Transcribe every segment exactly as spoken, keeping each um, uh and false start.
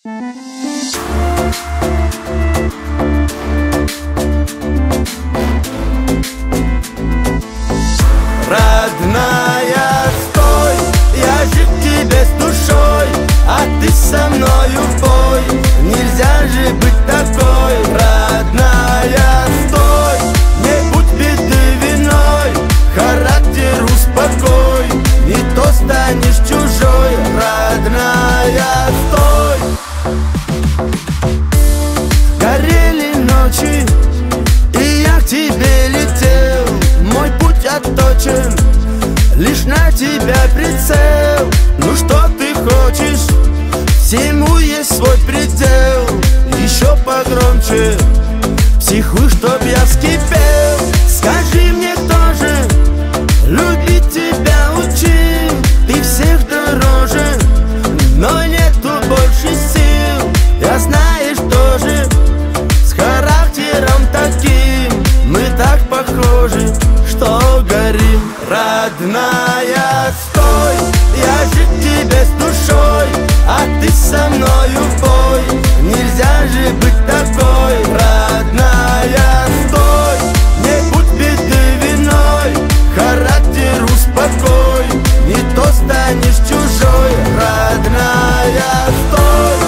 Родная, стой, я же к тебе с душой, а ты со мною в бой. Нельзя же быть такой. Родная, стой, не будь беды виной, характер успокой, не то станешь чужой. Родная, стой. Горели ночи, и я к тебе летел. Мой путь отточен, лишь на тебя прицел. Ну что ты хочешь? Всему есть свой предел. Еще погромче психуй, чтоб я вскипел. Скажи мне, кто же любить тебя учил? Ты всех дороже, но нету больше сил. Я знаешь тоже, с характером таким мы так похожи, что горим. Родная, стой, я же к тебе с душой, а ты со мною в бой. Нельзя же быть такой. Родная, стой, не будь беды виной, характер успокой, не то станешь чужой. Родная, стой.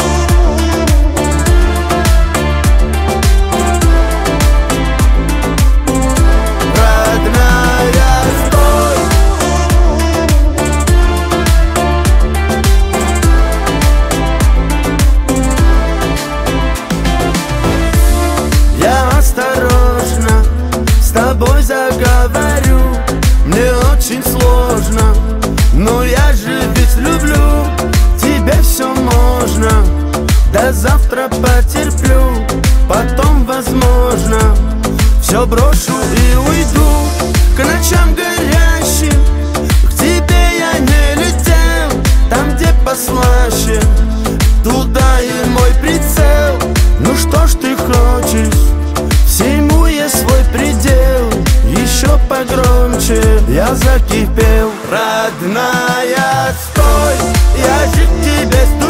Осторожно с тобой заговорю, мне очень сложно, но я же ведь люблю. Тебе все можно, до завтра потерплю, потом возможно все брошу и уйду к ночам горящим. К тебе я не летел, там где послаще, туда и мой прицел. Ну что ж ты хочешь? Всему есть свой предел. Еще погромче я закипел. Родная, стой, я же к тебе стою.